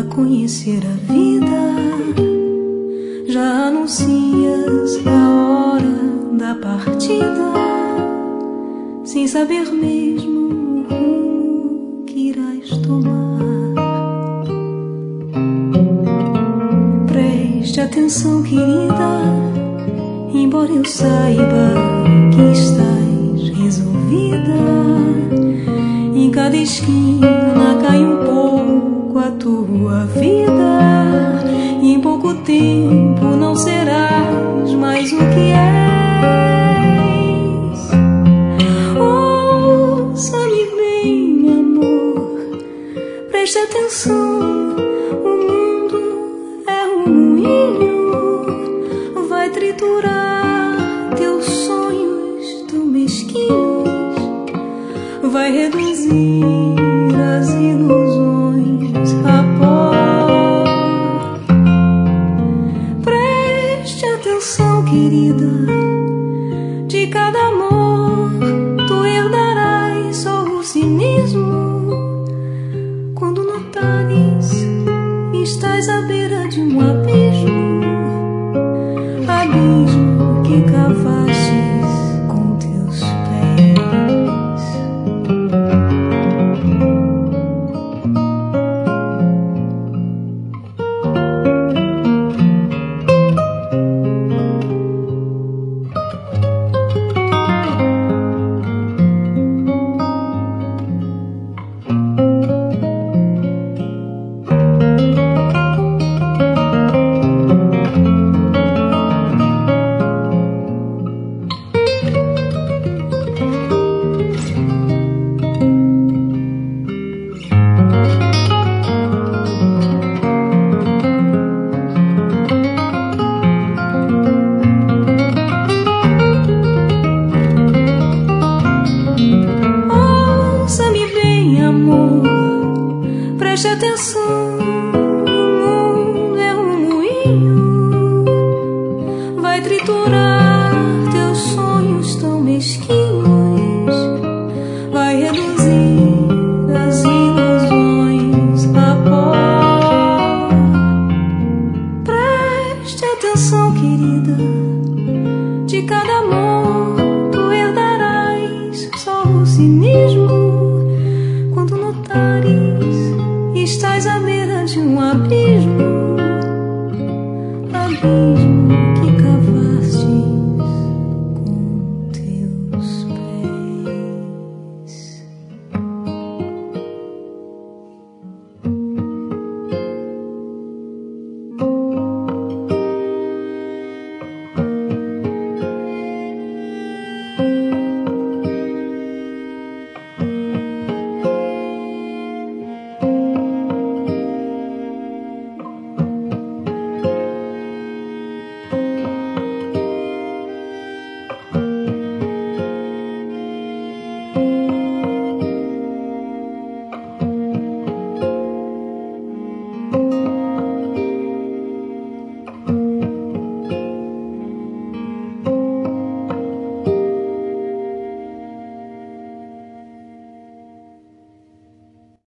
conhecer a vida, já anuncias a hora da partida, sem saber mesmo o rumo que irás tomar. Preste atenção, querida, embora eu saiba que estás resolvida, em cada esquina cai um pouco a tua vida, e em pouco tempo não serás mais o que és. Ouça-me bem, amor, preste atenção. O mundo é um moinho, vai triturar teus sonhos tão mesquinhos, vai reduzir as ilusões a pó. Preste atenção, querida, de cada amor tu herdarás só o cinismo. Quando notares, estás à beira de um abismo, abismo que cavastes com teus pés. Preste atenção, o mundo é um moinho, vai triturar teus sonhos tão mesquinhos, vai reduzir as ilusões a pó. Preste atenção, querida, de cada amor tu herdarás só o cinismo. Quando notares, estás à beira de um abismo, abismo